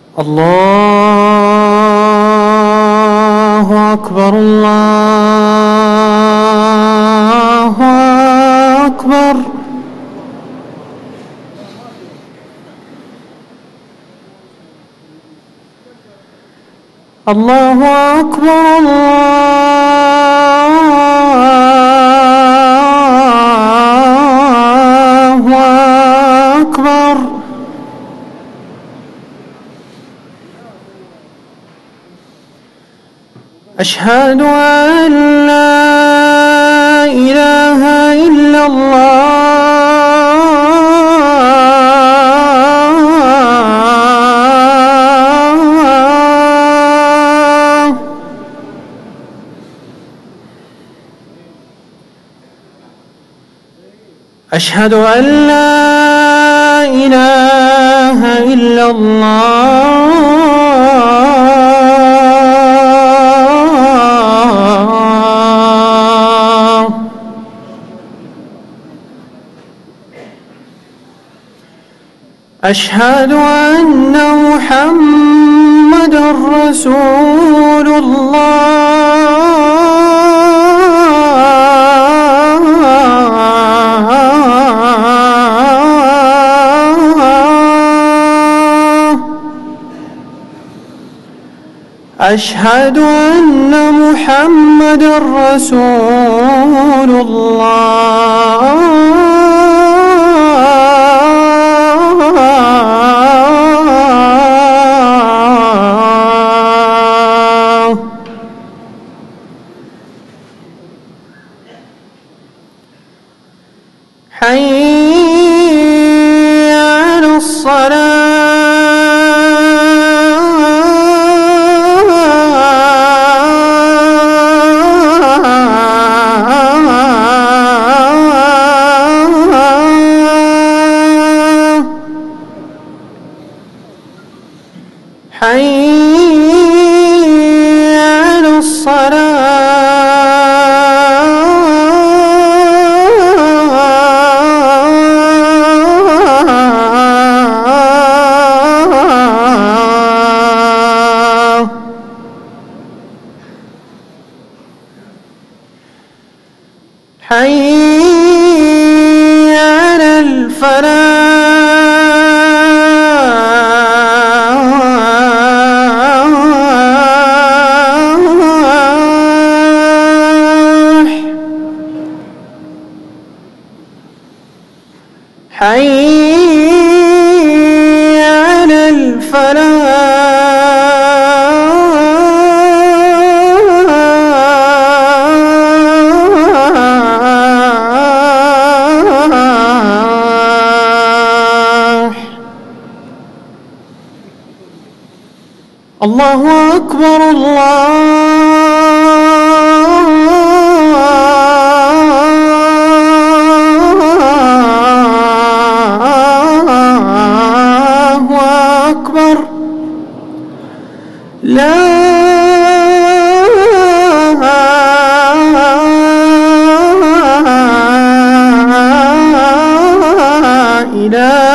الله أكبر الله أكبر. الله أكبر الله أكبر. أشهد أن لا إله إلا الله. أشهد أن لا إله إلا الله. أشهد أن محمدًا رسول الله. أشهد أن محمدًا رسول الله. حي على الصلاة. حي على الصلاة. حي على الفلاح. حي على الفلاح. الله أكبر الله أكبر. لا إله